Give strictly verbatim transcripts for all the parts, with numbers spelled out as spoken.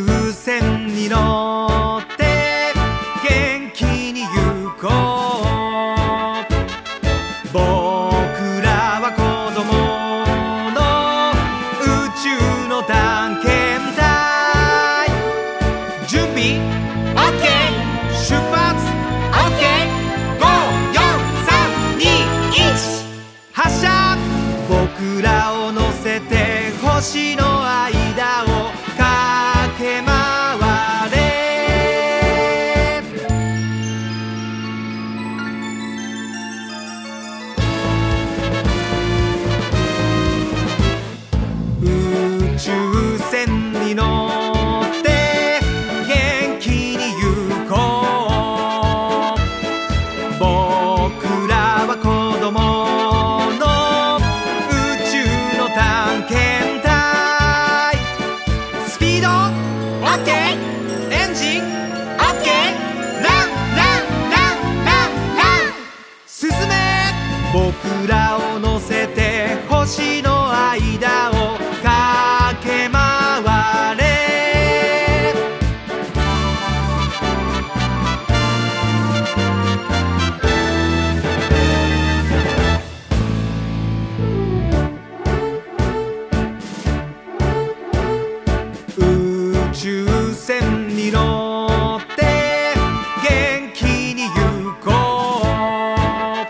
宙船に乗って元気に行こう。僕らは子供の宇宙の探検隊。準備 OK 出発 OK ご、よん、さん、に、いち発射。僕らを乗せて星の間を駆け回れ。宇宙船に乗って元気に行こう。僕らは子供の宇宙の探検隊。スピード OK エンジン OK ランランランランラン進め。僕らを乗せて星の間を駆け回れ。宇宙船に乗って元気に行こう。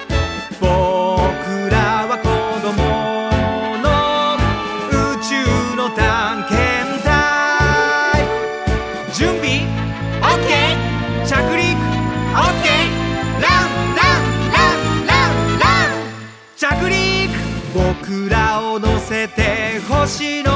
僕らは子供の宇宙の探検隊。準備 OK 着陸 OK ランランランランラン着陸。僕らを乗せて星の